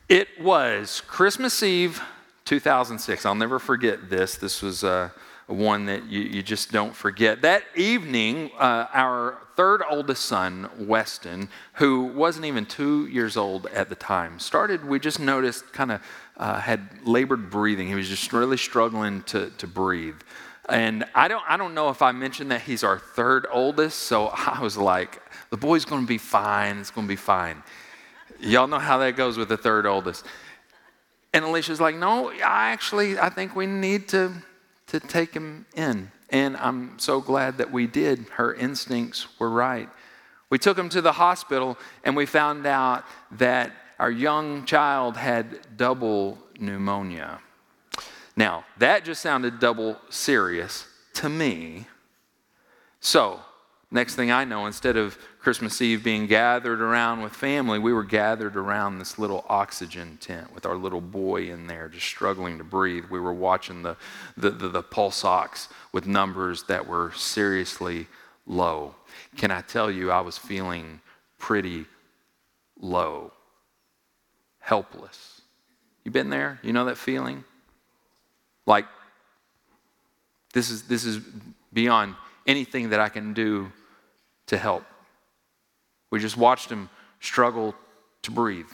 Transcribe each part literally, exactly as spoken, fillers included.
It was Christmas Eve, two thousand six. I'll never forget this. This was uh, one that you, you just don't forget. That evening, uh, our third oldest son, Weston, who wasn't even two years old at the time, started, we just noticed, kind of uh, had labored breathing. He was just really struggling to, to breathe. And I don't, I don't know if I mentioned that he's our third oldest, so I was like, the boy's going to be fine. It's going to be fine. Y'all know how that goes with the third oldest. And Alicia's like, no, I actually, I think we need to, to take him in. And I'm so glad that we did. Her instincts were right. We took him to the hospital, and we found out that our young child had double pneumonia. Now, that just sounded double serious to me. So, next thing I know, instead of Christmas Eve being gathered around with family, we were gathered around this little oxygen tent with our little boy in there just struggling to breathe. We were watching the, the, the, the pulse ox with numbers that were seriously low. Can I tell you, I was feeling pretty low, helpless. You been there? You know that feeling? Like, this is this is beyond anything that I can do to help. We just watched him struggle to breathe.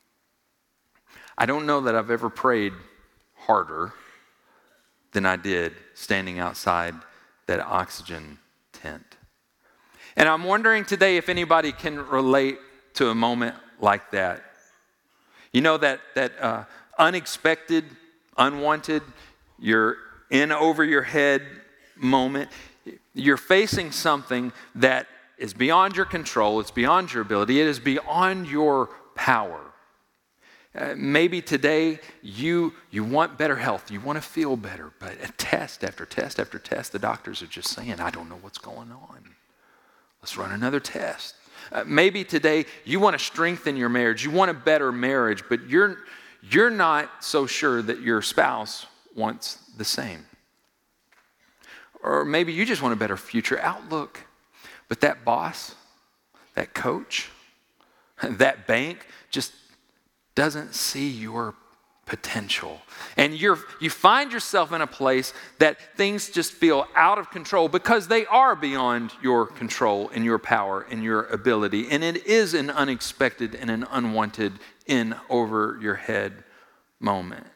I don't know that I've ever prayed harder than I did standing outside that oxygen tent. And I'm wondering today if anybody can relate to a moment like that. You know, that, that uh, unexpected, unwanted, you're in over your head moment. You're facing something that is beyond your control. It's beyond your ability. It is beyond your power. Uh, maybe today you you want better health. You want to feel better. But a test after test after test, the doctors are just saying, I don't know what's going on. Let's run another test. Uh, maybe today you want to strengthen your marriage. You want a better marriage, but you're you're not so sure that your spouse wants the same. Or maybe you just want a better future outlook. But that boss, that coach, that bank just doesn't see your potential. And you're you find yourself in a place that things just feel out of control because they are beyond your control and your power and your ability. And it is an unexpected and an unwanted in over your head moment.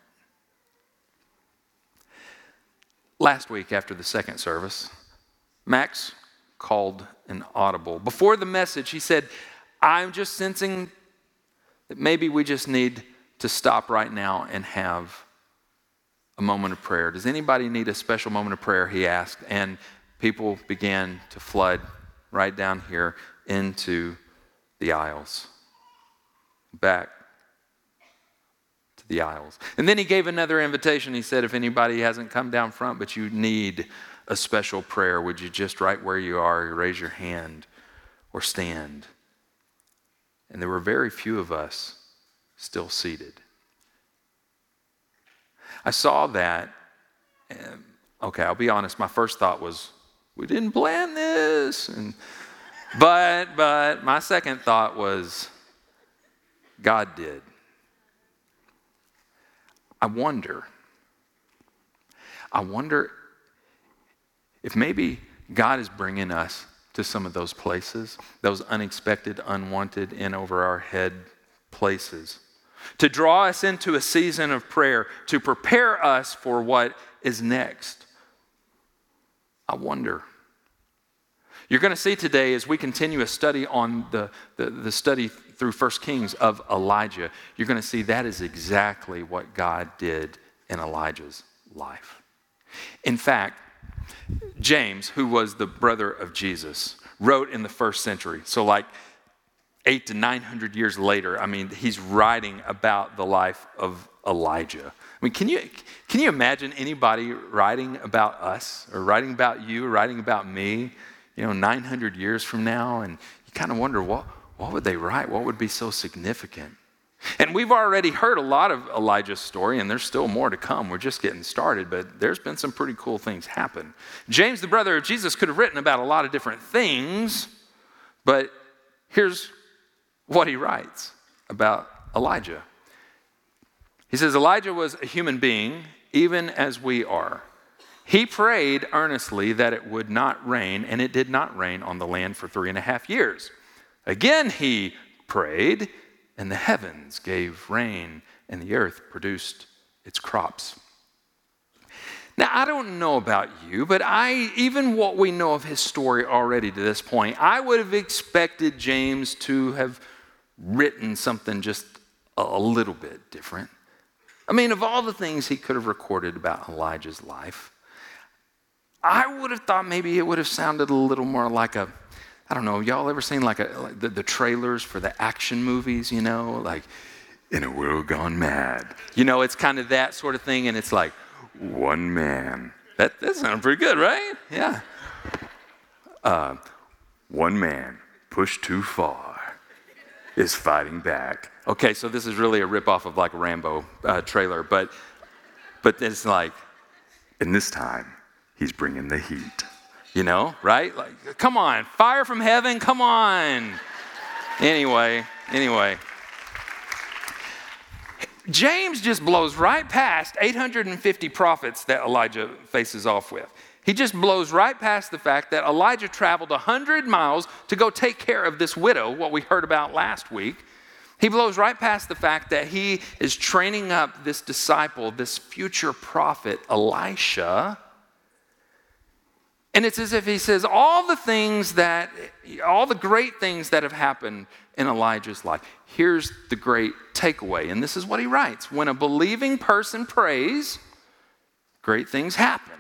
Last week after the second service, Max called an audible. Before the message, he said, I'm just sensing that maybe we just need to stop right now and have a moment of prayer. Does anybody need a special moment of prayer? He asked. And people began to flood right down here into the aisles. Back the aisles. And then he gave another invitation. He said, if anybody hasn't come down front, but you need a special prayer, would you just right where you are, raise your hand or stand? And there were very few of us still seated. I saw that, and okay, I'll be honest, my first thought was, we didn't plan this. And but but my second thought was, God did. I wonder, I wonder if maybe God is bringing us to some of those places, those unexpected, unwanted, in over our head places, to draw us into a season of prayer, to prepare us for what is next. I wonder. You're going to see today as we continue a study on the, the, the study through First Kings of Elijah, you're going to see that is exactly what God did in Elijah's life. In fact, James, who was the brother of Jesus, wrote in the first century. So like eight to nine hundred years later, I mean, he's writing about the life of Elijah. I mean, can you can you imagine anybody writing about us or writing about you, or writing about me, you know, nine hundred years from now? And you kind of wonder, what, what would they write? What would be so significant? And we've already heard a lot of Elijah's story, and there's still more to come. We're just getting started, but there's been some pretty cool things happen. James, the brother of Jesus, could have written about a lot of different things, but here's what he writes about Elijah. He says, Elijah was a human being, even as we are. He prayed earnestly that it would not rain, and it did not rain on the land for three and a half years. Again he prayed, and the heavens gave rain, and the earth produced its crops. Now, I don't know about you, but I, even what we know of his story already to this point, I would have expected James to have written something just a little bit different. I mean, of all the things he could have recorded about Elijah's life, I would have thought maybe it would have sounded a little more like a, I don't know, y'all ever seen like, a, like the, the trailers for the action movies, you know, like In a World Gone Mad. You know, it's kind of that sort of thing, and it's like, one man. That, that sounds pretty good, right? Yeah. Uh, one man pushed too far is fighting back. Okay, so this is really a ripoff of like a Rambo uh, trailer, but but it's like, and this time he's bringing the heat. You know, right? Like, come on, fire from heaven, come on. Anyway, anyway. James just blows right past eight hundred fifty prophets that Elijah faces off with. He just blows right past the fact that Elijah traveled one hundred miles to go take care of this widow, what we heard about last week. He blows right past the fact that he is training up this disciple, this future prophet, Elisha. And it's as if he says all the things that, all the great things that have happened in Elijah's life. Here's the great takeaway, and this is what he writes. When a believing person prays, great things happen.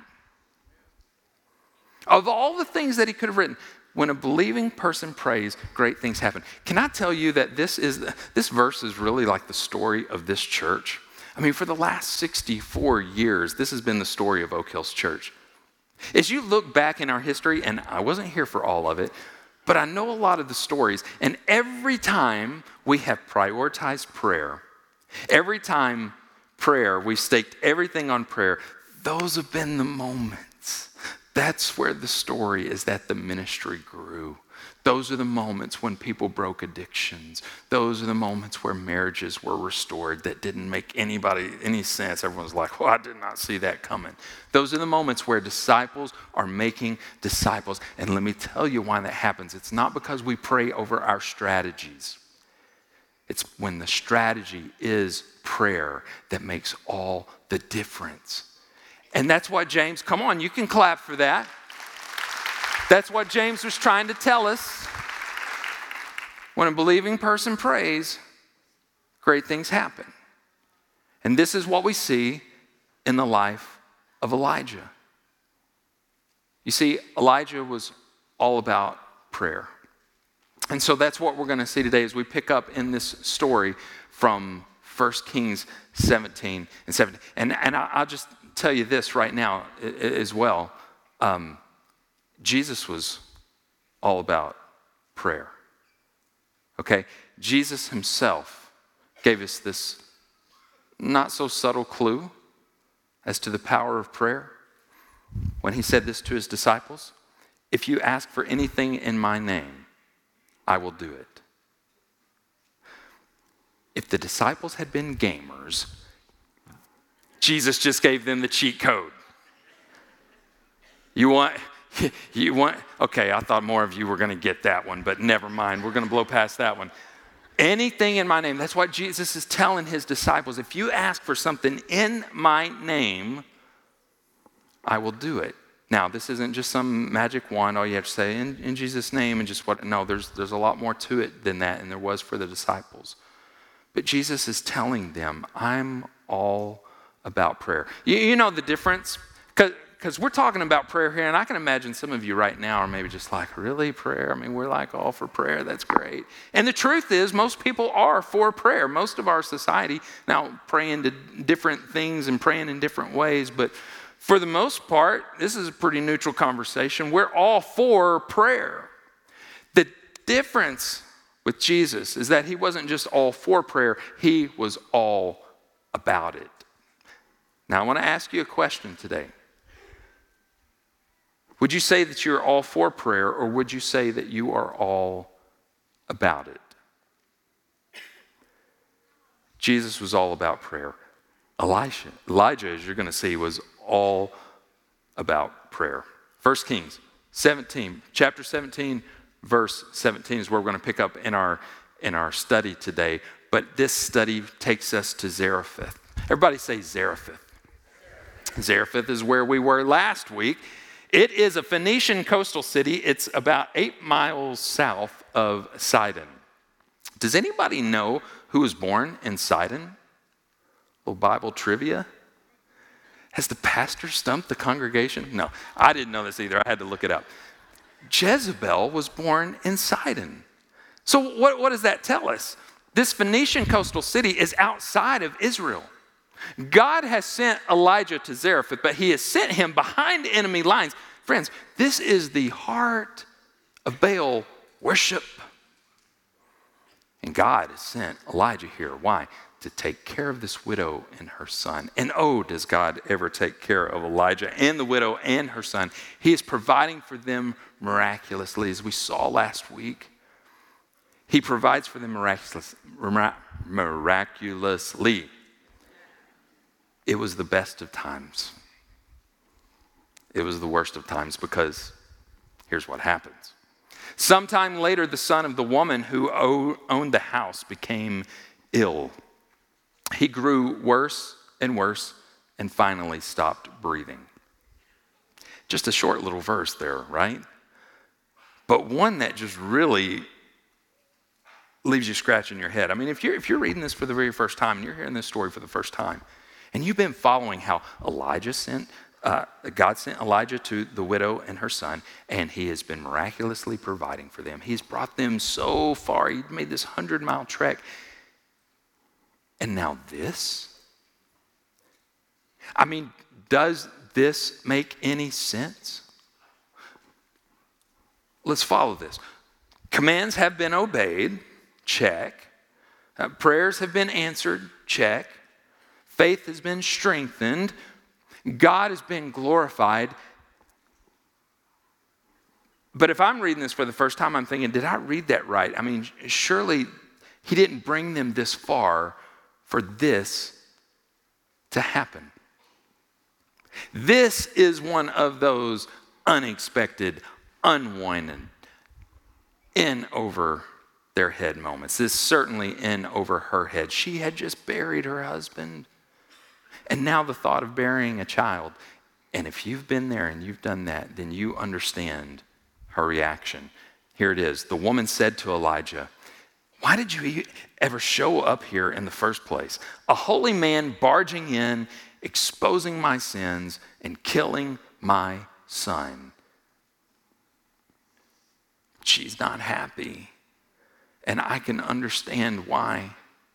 Of all the things that he could have written, when a believing person prays, great things happen. Can I tell you that this is this verse is really like the story of this church? I mean, for the last sixty-four years, this has been the story of Oak Hills Church. As you look back in our history, and I wasn't here for all of it, but I know a lot of the stories, and every time we have prioritized prayer, every time prayer, we staked everything on prayer, those have been the moments. That's where the story is that the ministry grew. Those are the moments when people broke addictions. Those are the moments where marriages were restored that didn't make anybody any sense. Everyone's like, well, I did not see that coming. Those are the moments where disciples are making disciples. And let me tell you why that happens. It's not because we pray over our strategies. It's when the strategy is prayer that makes all the difference. And that's why James, come on, you can clap for that. That's what James was trying to tell us. When a believing person prays, great things happen. And this is what we see in the life of Elijah. You see, Elijah was all about prayer. And so that's what we're going to see today as we pick up in this story from First Kings seventeen and seventeen. And, and I'll just tell you this right now as well. Um, Jesus was all about prayer. Okay? Jesus himself gave us this not so subtle clue as to the power of prayer when he said this to his disciples. If you ask for anything in my name, I will do it. If the disciples had been gamers, Jesus just gave them the cheat code. You want... You want, okay, I thought more of you were going to get that one, but never mind. We're going to blow past that one. Anything in my name. That's what Jesus is telling his disciples. If you ask for something in my name, I will do it. Now, this isn't just some magic wand. All you have to say in, in Jesus' name and just what. No, there's, there's a lot more to it than that, and there was for the disciples. But Jesus is telling them, I'm all about prayer. You, you know the difference? Because Because we're talking about prayer here, and I can imagine some of you right now are maybe just like, really, prayer? I mean, we're like all for prayer. That's great. And the truth is, most people are for prayer. Most of our society, now praying to different things and praying in different ways, but for the most part, this is a pretty neutral conversation. We're all for prayer. The difference with Jesus is that he wasn't just all for prayer, he was all about it. Now, I want to ask you a question today. Would you say that you're all for prayer, or would you say that you are all about it? Jesus was all about prayer. Elisha, Elijah, as you're going to see, was all about prayer. First Kings seventeen, chapter seventeen, verse seventeen is where we're going to pick up in our in our study today. But this study takes us to Zarephath. Everybody say Zarephath. Zarephath is where we were last week. It is a Phoenician coastal city. It's about eight miles south of Sidon. Does anybody know who was born in Sidon? Little Bible trivia. Has the pastor stumped the congregation? No, I didn't know this either. I had to look it up. Jezebel was born in Sidon. So what, what does that tell us? This Phoenician coastal city is outside of Israel. God has sent Elijah to Zarephath, but he has sent him behind enemy lines. Friends, this is the heart of Baal worship. And God has sent Elijah here. Why? To take care of this widow and her son. And oh, does God ever take care of Elijah and the widow and her son. He is providing for them miraculously, as we saw last week. He provides for them miraculous, miraculously. It was the best of times. It was the worst of times, because here's what happens. Sometime later, the son of the woman who owned the house became ill. He grew worse and worse and finally stopped breathing. Just a short little verse there, right? But one that just really leaves you scratching your head. I mean, if you're, if you're reading this for the very first time and you're hearing this story for the first time, and you've been following how Elijah sent, uh, God sent Elijah to the widow and her son, and he has been miraculously providing for them. He's brought them so far. He made this hundred-mile trek. And now this? I mean, does this make any sense? Let's follow this. Commands have been obeyed, check. Uh, prayers have been answered, check. Faith has been strengthened. God has been glorified. But if I'm reading this for the first time, I'm thinking, did I read that right? I mean, surely he didn't bring them this far for this to happen. This is one of those unexpected, unwanted, in over their head moments. This is certainly in over her head. She had just buried her husband. And now the thought of burying a child. And if you've been there and you've done that, then you understand her reaction. Here it is. The woman said to Elijah, "Why did you ever show up here in the first place? A holy man barging in, exposing my sins, and killing my son." She's not happy. And I can understand why.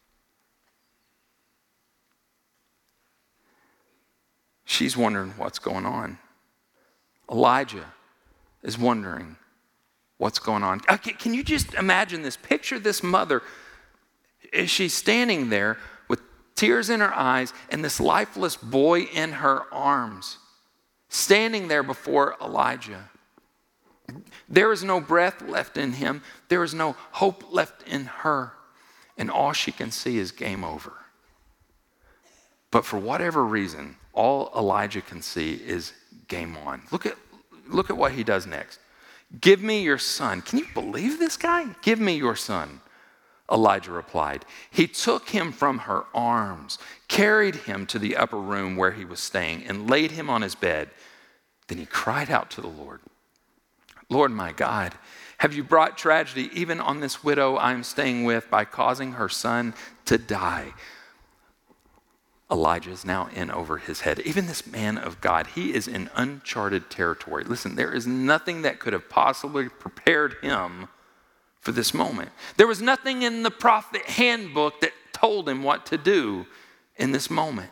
She's wondering what's going on. Elijah is wondering what's going on. Okay, can you just imagine this? Picture this mother. She's standing there with tears in her eyes and this lifeless boy in her arms, standing there before Elijah. There is no breath left in him. There is no hope left in her. And all she can see is game over. But for whatever reason, all Elijah can see is game on. Look at, look at what he does next. "Give me your son." Can you believe this guy? "Give me your son," Elijah replied. He took him from her arms, carried him to the upper room where he was staying, and laid him on his bed. Then he cried out to the Lord, "Lord my God, have you brought tragedy even on this widow I am staying with by causing her son to die?" Elijah is now in over his head. Even this man of God, he is in uncharted territory. Listen, there is nothing that could have possibly prepared him for this moment. There was nothing in the prophet handbook that told him what to do in this moment.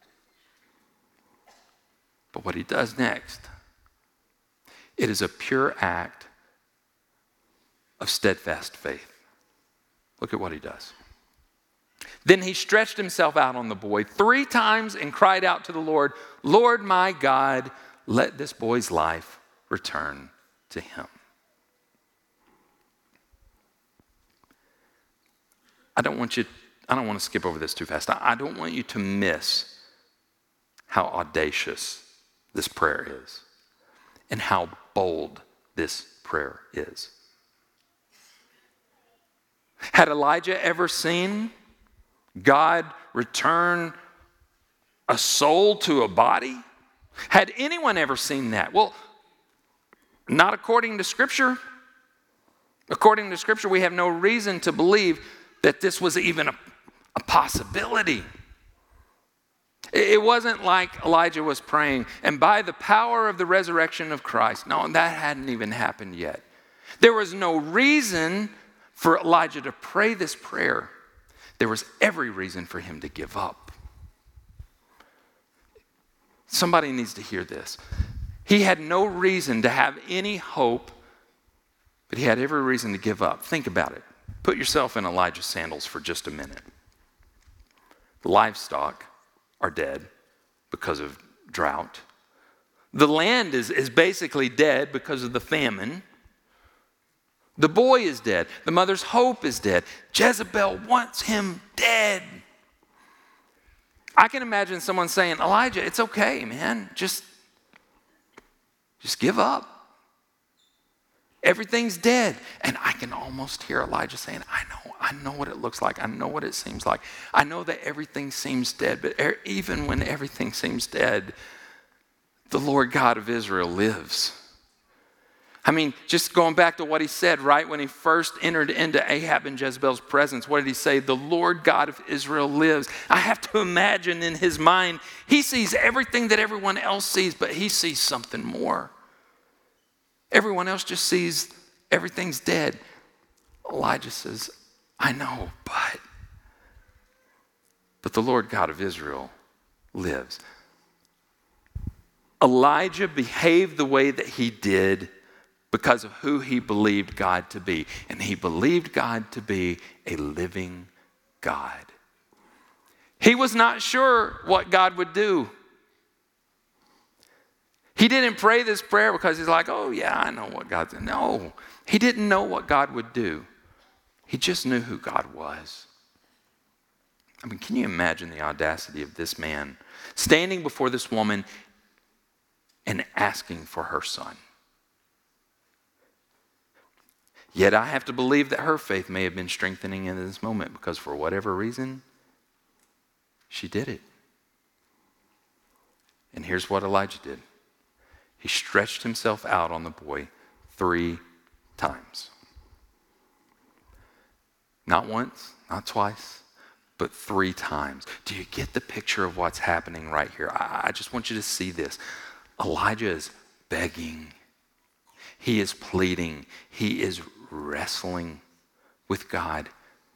But what he does next, it is a pure act of steadfast faith. Look at what he does. Then he stretched himself out on the boy three times and cried out to the Lord, "Lord my God, let this boy's life return to him." I don't want you, I don't want to skip over this too fast. I don't want you to miss how audacious this prayer is and how bold this prayer is. Had Elijah ever seen God return a soul to a body? Had anyone ever seen that? Well, not according to Scripture. According to Scripture, we have no reason to believe that this was even a, a possibility. It wasn't like Elijah was praying, and by the power of the resurrection of Christ. No, that hadn't even happened yet. There was no reason for Elijah to pray this prayer. There was every reason for him to give up. Somebody needs to hear this. He had no reason to have any hope, but he had every reason to give up. Think about it. Put yourself in Elijah's sandals for just a minute. The livestock are dead because of drought. The land is, is basically dead because of the famine. The boy is dead. The mother's hope is dead. Jezebel wants him dead. I can imagine someone saying, Elijah, it's okay, man. Just, just give up. Everything's dead. And I can almost hear Elijah saying, I know, I know what it looks like. I know what it seems like. I know that everything seems dead, but er, even when everything seems dead, the Lord God of Israel lives. I mean, just going back to what he said, right, when he first entered into Ahab and Jezebel's presence, what did he say? The Lord God of Israel lives. I have to imagine in his mind, he sees everything that everyone else sees, but he sees something more. Everyone else just sees everything's dead. Elijah says, I know, but, but the Lord God of Israel lives. Elijah behaved the way that he did because of who he believed God to be. And he believed God to be a living God. He was not sure what God would do. He didn't pray this prayer because he's like, oh yeah, I know what God's doing. No, he didn't know what God would do. He just knew who God was. I mean, can you imagine the audacity of this man standing before this woman and asking for her son? Yet I have to believe that her faith may have been strengthening in this moment because for whatever reason, she did it. And here's what Elijah did. He stretched himself out on the boy three times. Not once, not twice, but three times. Do you get the picture of what's happening right here? I, I just want you to see this. Elijah is begging. He is pleading. He is wrestling with God.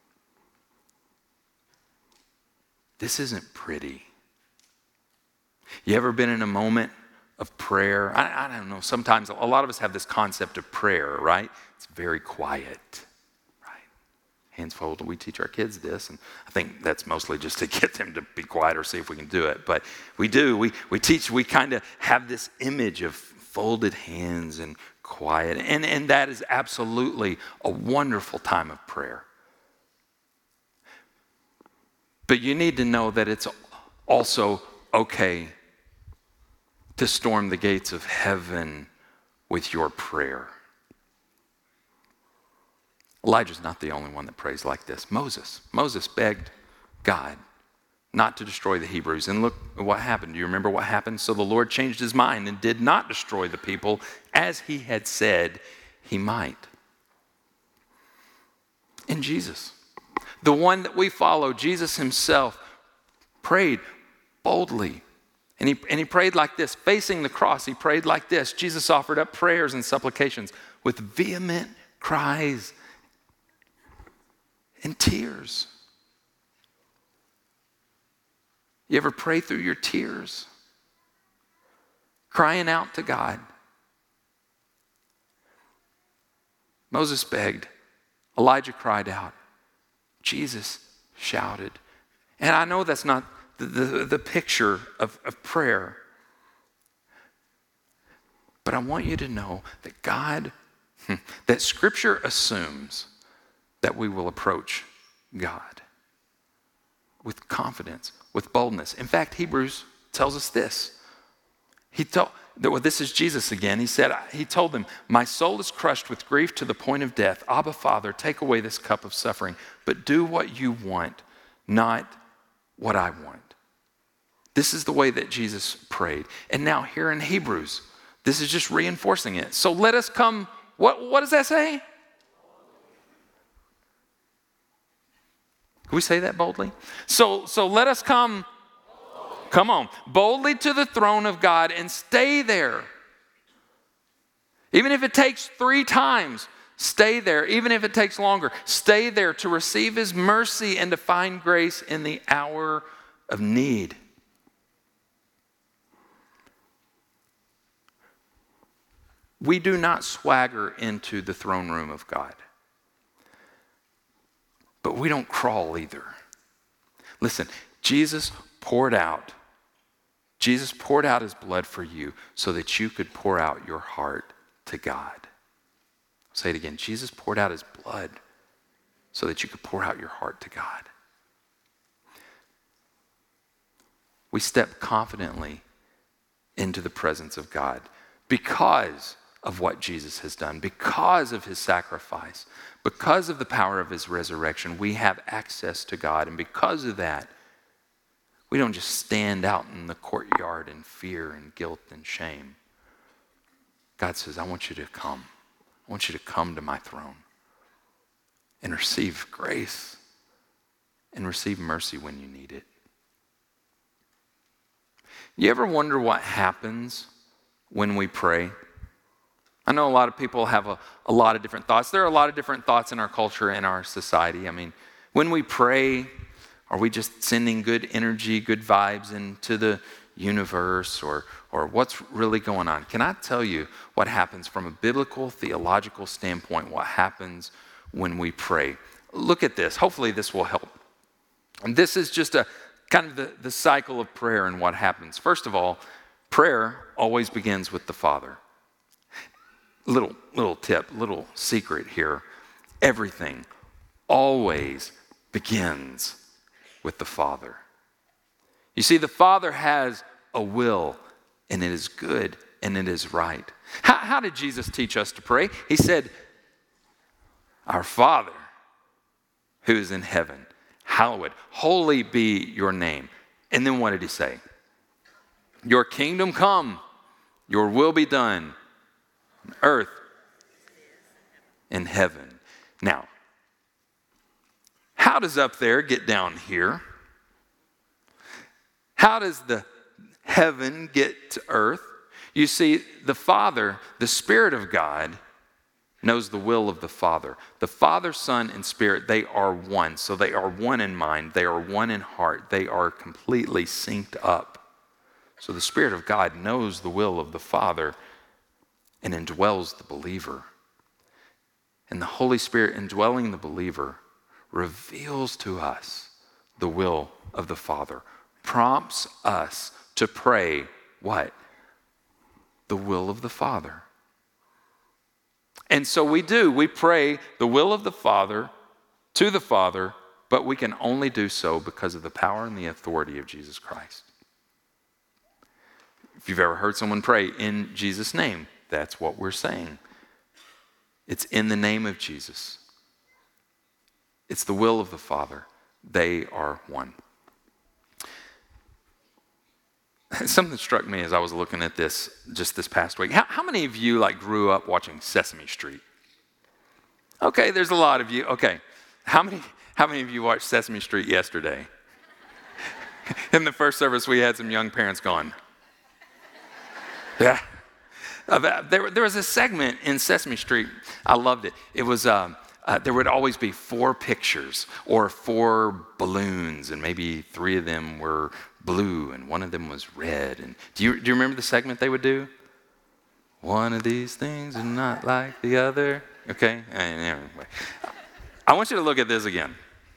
This isn't pretty. You ever been in a moment of prayer? I, I don't know. Sometimes a lot of us have this concept of prayer, right? It's very quiet, right? Hands folded. We teach our kids this, and I think that's mostly just to get them to be quiet or see if we can do it. But we do. We we teach. We kind of have this image of folded hands and quiet, and and that is absolutely a wonderful time of prayer. But you need to know that it's also okay to storm the gates of heaven with your prayer. Elijah's not the only one that prays like this. Moses. Moses begged God not to destroy the Hebrews. And look at what happened. Do you remember what happened? So the Lord changed his mind and did not destroy the people as he had said he might. And Jesus, the one that we follow, Jesus himself, prayed boldly. And he, and he prayed like this, facing the cross. He prayed like this. Jesus offered up prayers and supplications with vehement cries and tears. You ever pray through your tears? Crying out to God. Moses begged. Elijah cried out. Jesus shouted. And I know that's not The, the, the picture of, of prayer. But I want you to know that God, that Scripture assumes that we will approach God with confidence, with boldness. In fact, Hebrews tells us this. He told, well, this is Jesus again. He said, he told them, my soul is crushed with grief to the point of death. Abba, Father, take away this cup of suffering, but do what you want, not what I want. This is the way that Jesus prayed. And now here in Hebrews, this is just reinforcing it. So let us come, what, what does that say? Can we say that boldly? So, so let us come, come on, boldly to the throne of God and stay there. Even if it takes three times, stay there. Even if it takes longer, stay there to receive his mercy and to find grace in the hour of need. We do not swagger into the throne room of God. But we don't crawl either. Listen, Jesus poured out, Jesus poured out his blood for you so that you could pour out your heart to God. I'll say it again. Jesus poured out his blood so that you could pour out your heart to God. We step confidently into the presence of God because of what Jesus has done, because of his sacrifice, because of the power of his resurrection. We have access to God, and because of that, we don't just stand out in the courtyard in fear and guilt and shame. God says, I want you to come. I want you to come to my throne and receive grace and receive mercy when you need it. You ever wonder what happens when we pray? I know a lot of people have a, a lot of different thoughts. There are a lot of different thoughts in our culture and our society. I mean, when we pray, are we just sending good energy, good vibes into the universe, or, or what's really going on? Can I tell you what happens from a biblical, theological standpoint, what happens when we pray? Look at this. Hopefully this will help. And this is just a kind of the, the cycle of prayer and what happens. First of all, prayer always begins with the Father. Little, little tip, little secret here. Everything always begins with the Father. You see, the Father has a will, and it is good, and it is right. How, how did Jesus teach us to pray? He said, our Father who is in heaven, hallowed, holy be your name. And then what did he say? Your kingdom come, your will be done, on earth, in heaven. Now, how does up there get down here? How does the heaven get to earth? You see, the Father, the Spirit of God, knows the will of the Father. The Father, Son, and Spirit, they are one. So they are one in mind. They are one in heart. They are completely synced up. So the Spirit of God knows the will of the Father and indwells the believer. And the Holy Spirit indwelling the believer reveals to us the will of the Father, prompts us to pray what? The will of the Father. And so we do. We pray the will of the Father to the Father, but we can only do so because of the power and the authority of Jesus Christ. If you've ever heard someone pray in Jesus' name, that's what we're saying. It's in the name of Jesus. It's the will of the Father. They are one. Something struck me as I was looking at this just this past week. How, how many of you like grew up watching Sesame Street? Okay, there's a lot of you. Okay, how many how many of you watched Sesame Street yesterday? In the first service, we had some young parents going, yeah. Uh, there, there was a segment in Sesame Street. I loved it. It was um, uh, there would always be four pictures or four balloons, and maybe three of them were blue and one of them was red. And do you do you remember the segment they would do? One of these things is not like the other. Okay. Anyway, I want you to look at this again.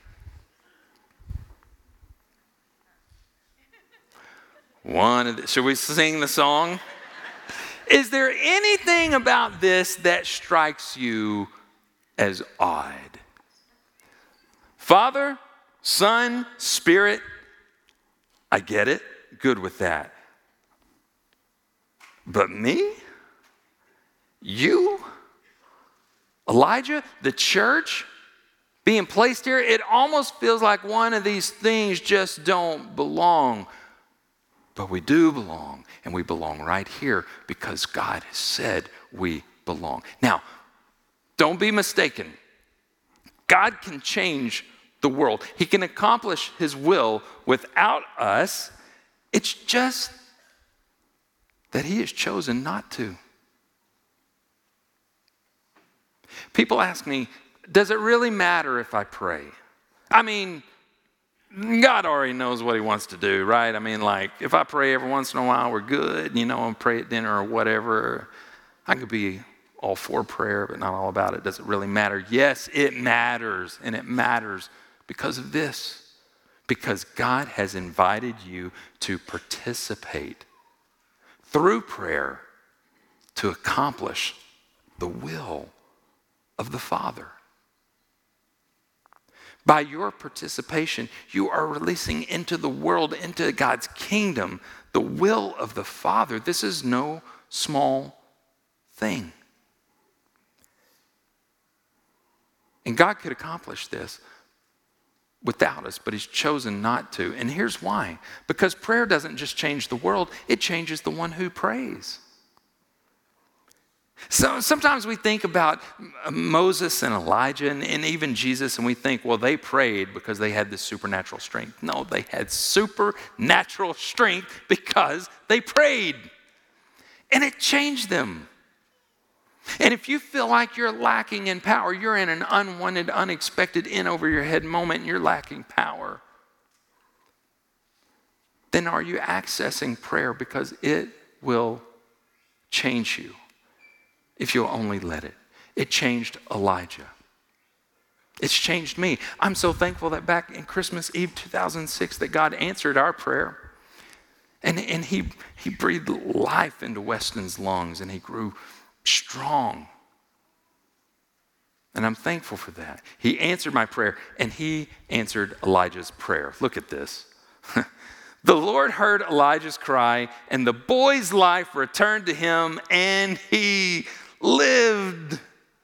One of the, should we sing the song? Is there anything about this that strikes you as odd? Father, Son, Spirit, I get it. good with that. But me? You? Elijah? The church? Being placed here? It almost feels like one of these things just don't belong. But we do belong, and we belong right here because God has said we belong. Now, don't be mistaken. God can change the world. He can accomplish his will without us. It's just that he has chosen not to. People ask me, does it really matter if I pray? I mean, God already knows what he wants to do, right? I mean, like, if I pray every once in a while, we're good, you know, and pray at dinner or whatever. I could be all for prayer, but not all about it. Does it really matter? Yes, it matters, and it matters because of this. Because God has invited you to participate through prayer to accomplish the will of the Father. By your participation, you are releasing into the world, into God's kingdom, the will of the Father. This is no small thing. And God could accomplish this without us, but he's chosen not to. And here's why. Because prayer doesn't just change the world, it changes the one who prays. So sometimes we think about Moses and Elijah and, and even Jesus, and we think, well, they prayed because they had this supernatural strength. No, they had supernatural strength because they prayed. And it changed them. And if you feel like you're lacking in power, you're in an unwanted, unexpected, in over your head moment, and you're lacking power, then are you accessing prayer? Because it will change you if you'll only let it. It changed Elijah. It's changed me. I'm so thankful that back in Christmas Eve two thousand six that God answered our prayer. And, and he, he breathed life into Weston's lungs, and he grew strong. And I'm thankful for that. He answered my prayer, and he answered Elijah's prayer. Look at this. The Lord heard Elijah's cry, and the boy's life returned to him, and he lived.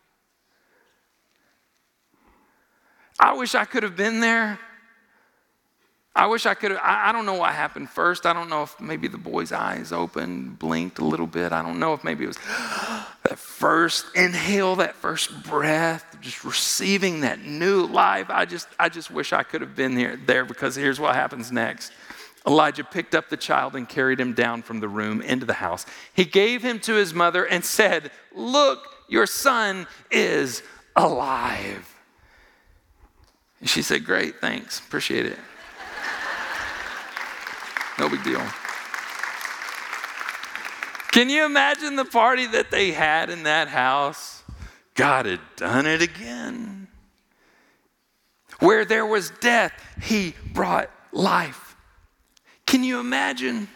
I wish I could have been there. I wish I could have, I, I don't know what happened first. I don't know if maybe the boy's eyes opened, blinked a little bit. I don't know if maybe it was that first inhale, that first breath, just receiving that new life. I just, I just wish I could have been here, there because here's what happens next. Elijah picked up the child and carried him down from the room into the house. He gave him to his mother and said, "Look, your son is alive." And she said, "Great, thanks, appreciate it. No big deal." Can you imagine the party that they had in that house? God had done it again. Where there was death, he brought life. Can you imagine?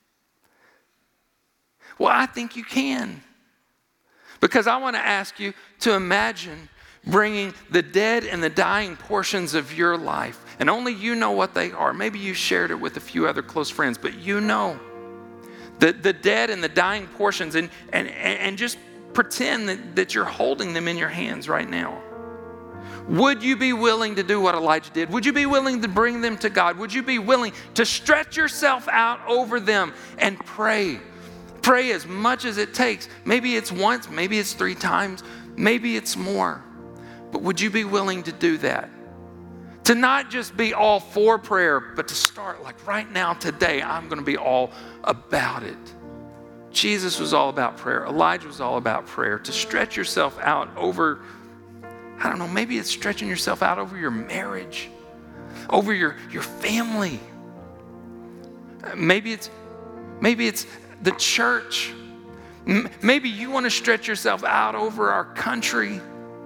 Well, I think you can. Because I want to ask you to imagine bringing the dead and the dying portions of your life. And only you know what they are. Maybe you shared it with a few other close friends, but you know the, the dead and the dying portions, and, and, and just pretend that, that you're holding them in your hands right now. Would you be willing to do what Elijah did? Would you be willing to bring them to God? Would you be willing to stretch yourself out over them and pray? Pray as much as it takes. Maybe it's once, maybe it's three times, maybe it's more. But would you be willing to do that? To not just be all for prayer, but to start like right now, today, I'm going to be all about it. Jesus was all about prayer. Elijah was all about prayer. To stretch yourself out over, I don't know, maybe it's stretching yourself out over your marriage, over your, your family. Maybe it's, maybe it's the church. Maybe you want to stretch yourself out over our country.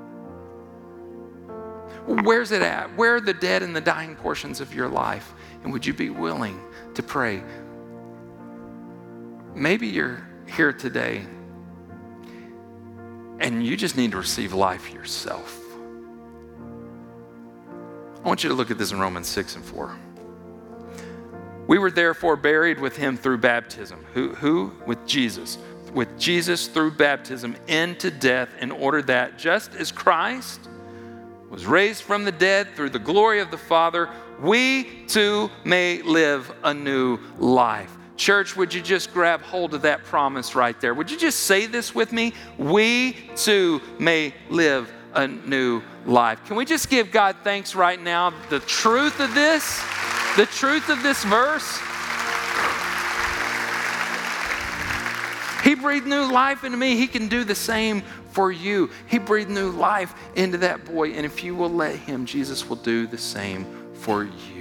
Where's it at? Where are the dead and the dying portions of your life? And would you be willing to pray? Maybe you're here today and you just need to receive life yourself. I want you to look at this in Romans six and four. We were therefore buried with him through baptism. Who? Who? With Jesus. With Jesus through baptism into death, in order that just as Christ was raised from the dead through the glory of the Father, we too may live a new life. Church, would you just grab hold of that promise right there? Would you just say this with me? We too may live a new life. Can we just give God thanks right now? The truth of this, the truth of this verse, he breathed new life into me. He can do the same for you. He breathed new life into that boy. And if you will let him, Jesus will do the same for you.